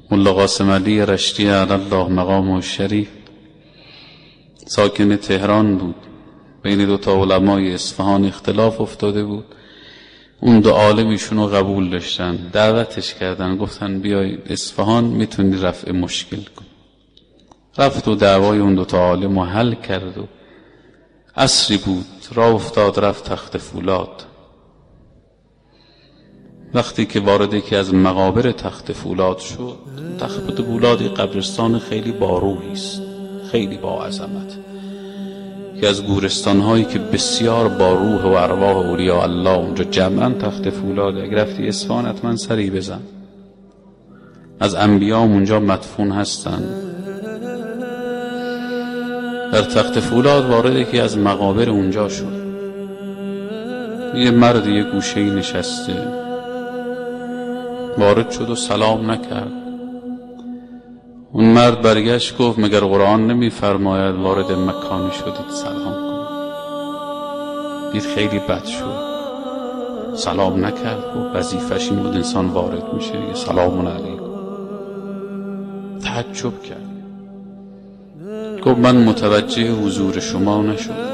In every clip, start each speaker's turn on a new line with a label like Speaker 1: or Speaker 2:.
Speaker 1: ملا قاسم علی رشتی علی الله مقامه شریف ساکن تهران بود. بین دو تا علمای اصفهان اختلاف افتاده بود. اون دو عالم ایشونو قبول داشتن، دعوتش کردن، گفتن بیای اصفهان میتونی رفع مشکل کن. رفت و دعوای اون دو تا عالم رو حل کرد و عصری بود راه افتاد رفت تخت فولاد. وقتی که وارد یکی از مقابر تخت فولاد شد، تخت فولاد قبرستان خیلی باروحی است، خیلی با عظمت، که از گورستان هایی که بسیار با روح و ارواح اولیاء الله اونجا جمعا تخت فولاد. اگر رفتی اصفهان حتما سری بزن، از انبیا اونجا مدفون هستن. در تخت فولاد وارد یکی از مقابر اونجا شد. یه مرد یه گوشه‌ای نشسته، وارد شد و سلام نکرد. اون مرد برگشت گفت مگر قرآن نمی‌فرماید وارد مکانی شدید سلام کنید؟ دید خیلی بد شد، سلام نکرد. و وظیفه‌ش این بود انسان وارد میشه یه سلام علیکم. تعجب کرد، گفت من متوجه حضور شما نشدم.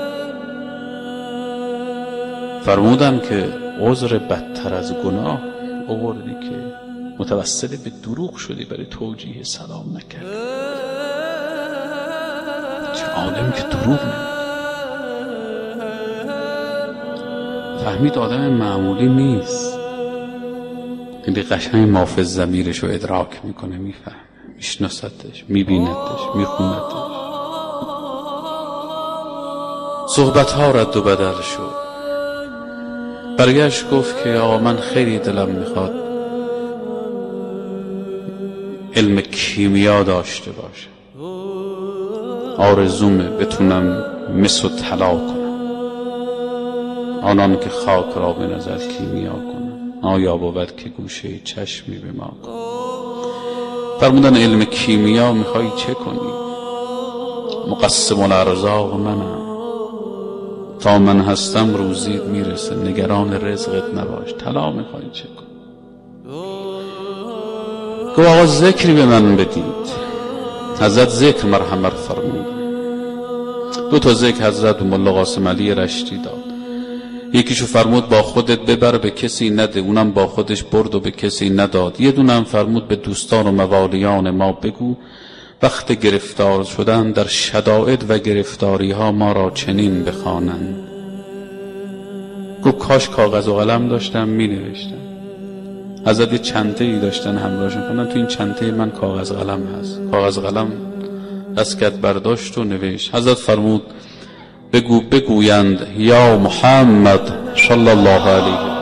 Speaker 1: فرمودم که عذر بدتر از گناه آوردی که متوسل به دروغ شدی، برای توجیه سلام نکردی. چه عالم که دروغ نمیگه. فهمید آدم معمولی نیست. خیلی قشنگ مافز ضمیرش رو ادراک میکنه، میفهمه، میشناستش، میبیندش، میخوندش. صحبت ها رد و بدل شد. برگشت گفت که آقا من خیلی دلم میخواد علم کیمیا داشته باشه، آرزومه بتونم مس و طلا کنم، آنان که خاک را به نظر کیمیا کنم، آیا بود که گوشه چشمی به ما کنم. فرمودن علم کیمیا میخوایی چه کنی؟ مقسم الارزاق منم، تا من هستم روزیت میرسه، نگران رزقت نباش. طلا میخوایی چه کنی؟ گفت آقا ذکری به من بدید. حضرت ذکر مرحمت فرمود. دو تا ذکر حضرت ملا قاسم علی رشتی داد. یکیشو فرمود با خودت ببر به کسی نده، اونم با خودش برد و به کسی نداد. یه دونم فرمود به دوستان و موالیان ما بگو وقت گرفتار شدن در شدائد و گرفتاری ها ما را چنین بخوانند. گفت کاش کاغذ و قلم داشتم می نوشتم. حضرت یه چنته ای داشتن همراهشون، کنن تو این چنته من کاغذ قلم هست. کاغذ قلم دستکت برداشت و نوشت. حضرت فرمود بگویند یا محمد صلی الله علیه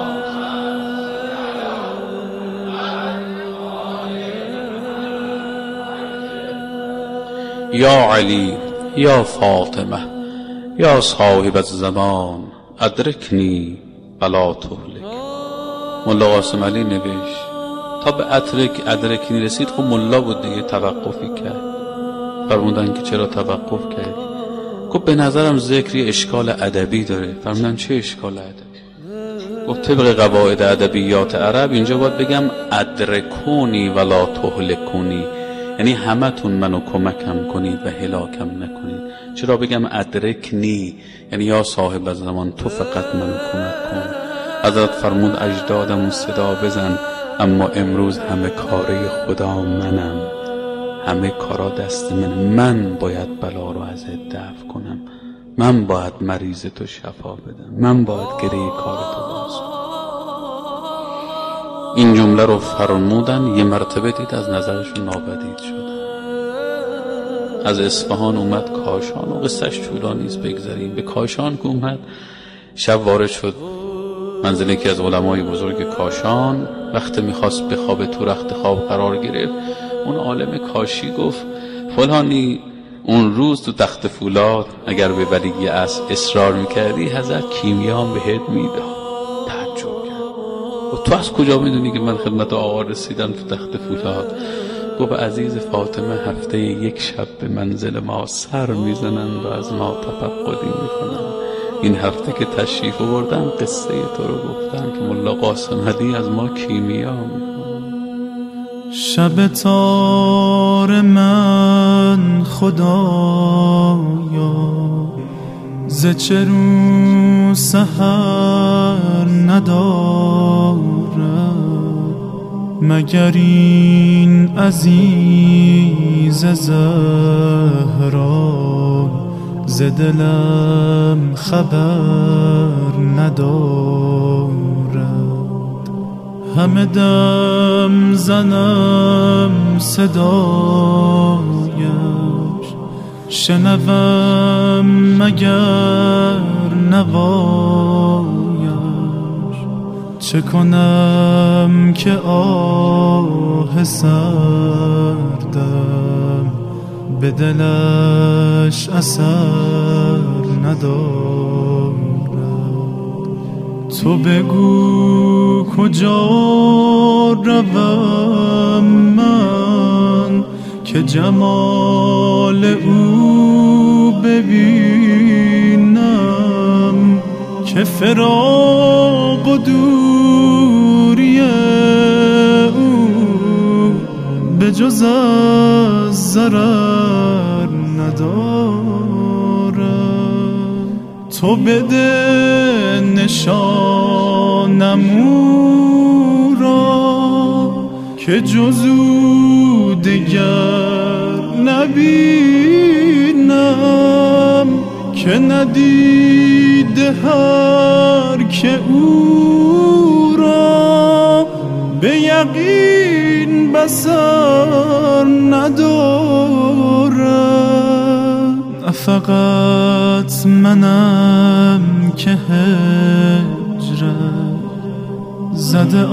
Speaker 1: یا علی یا فاطمه یا صاحب الزمان ادرکنی ولا تهلک. ملا قاسم علی نوشت تا به ادرکنی رسید. خب ملا بود دیگه، توقفی کرد. فرمودن که چرا توقف کردی؟ گفت به نظرم ذکری اشکال ادبی داره. فرمودن چه اشکال ادبی؟ گفت طبق قواعد ادبیات عرب اینجا باید بگم ادرکونی ولا تهلکونی، یعنی همتون منو کمکم کنید و هلاکم نکنید. چرا بگم ادرکنی؟ یعنی یا صاحب الزمان تو فقط منو کمک کن. حضرت فرمود اجدادم صدا بزن، اما امروز همه کاره خدا منم، همه کارا دست من باید بلا رو ازت دفع کنم، من باید مریض تو شفا بدم، من باید گره کار تو باز کنم. این جمله رو فرمودن. یه مرتبه دید از نظرشون ناپدید شد. از اصفهان اومد کاشان و قصهش طولانی است، بگذاریم. به کاشان که اومد شب وارد شد منزل یکی از علمای بزرگ کاشان. وقت میخواست بخوابه تو رخت خواب قرار گرفت. اون عالم کاشی گفت فلانی اون روز تو تخت فولاد اگر به ولی اصل اصرار میکردی حضرت کیمیا هم بهت میداد. تعجب کرد. و تو از کجا میدونی که من خدمت آقا رسیدم تو تخت فولاد؟ گفت عزیز فاطمه هفته یک شب به منزل ما سر میزنند و از ما تفقدی میکنند. این هفته که تشریف آوردن قصه تو رو گفتن که ملا قاسم علی از ما کیمیا میکنه.
Speaker 2: شب تار من خدایا ز چه رو سحر ندارد، مگر این عزیز زهرا ز دلم خبر ندارد. همه دم زنم صدایش، شنوم مگر نوایش، چه کنم که آه سردم به دلش اثر ندارد. تو بگو کجا روم من که جمال او ببینم، که فراق و دوری او به جز از ضرر ندارد. تو بده نشانم او را که جز او دگر نبینم، که ندیده هر که او را به یقین بصر ندارد. فقط منم که هجرت زده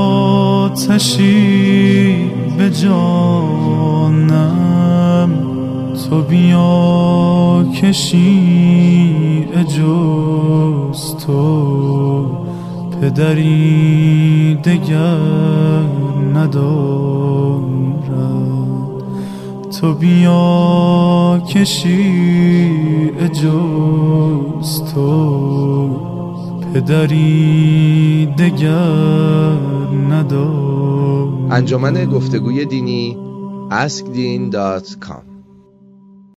Speaker 2: آتشی به جانم، تو بیا که شیعه جز تو پدری دگر ندارد. تو بیا که شیعه جز تو پدری دگر ندارد.
Speaker 3: انجمن گفتگوی دینی askdeen.com